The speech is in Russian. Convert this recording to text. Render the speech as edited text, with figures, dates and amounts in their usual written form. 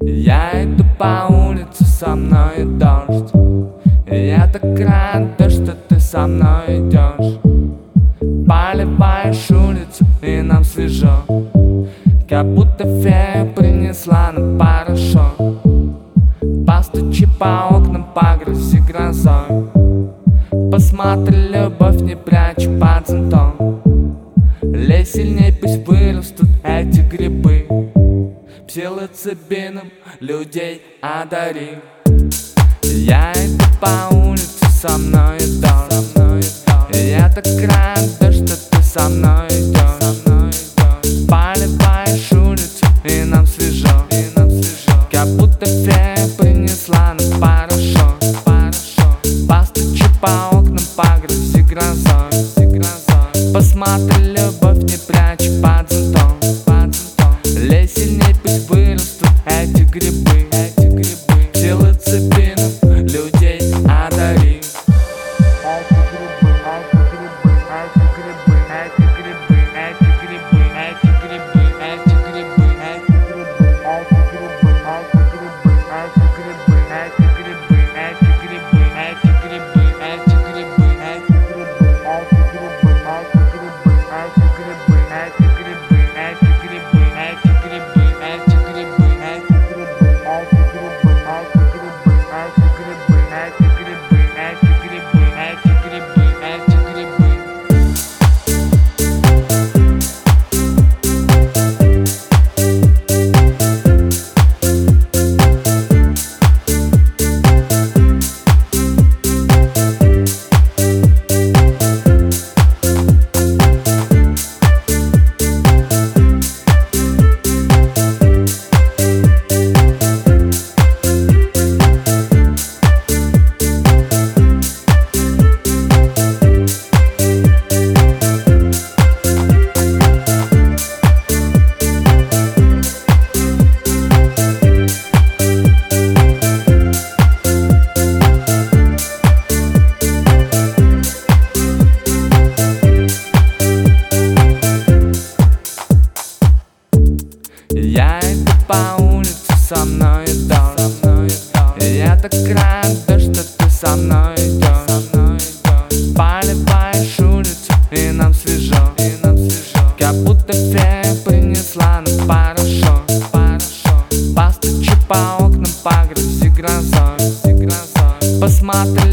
Я иду по улице, со мной дождь. Я так рад, что ты со мной идешь. Поливаешь улицу, и нам свежо, как будто фея принесла нам порошок. Постучи по окнам, погрузи грозой. Посмотри, любовь не прячь под зонтом. Лей сильней, пусть вырастут эти грибы. Псилоцибином людей одари. Я иду по улице, со мной дождь. Я так рад, что ты со мной идешь. Поливаешь улицу, и нам свежо, как будто фея принесла нам порошок. Постучи по окнам, погрузи грозой. Посмотри, любовь не прячь под зонтом. Лей сильней, пусть вырастут эти грибы. Псилоцибином людей одари. Я иду по улице, со мной дождь. Я так рад, что ты со мной идешь. Поливаешь улицу, и нам свежо, как будто фея принесла нам порошок. Постучи по окнам, погрузи грозой. Посмотри,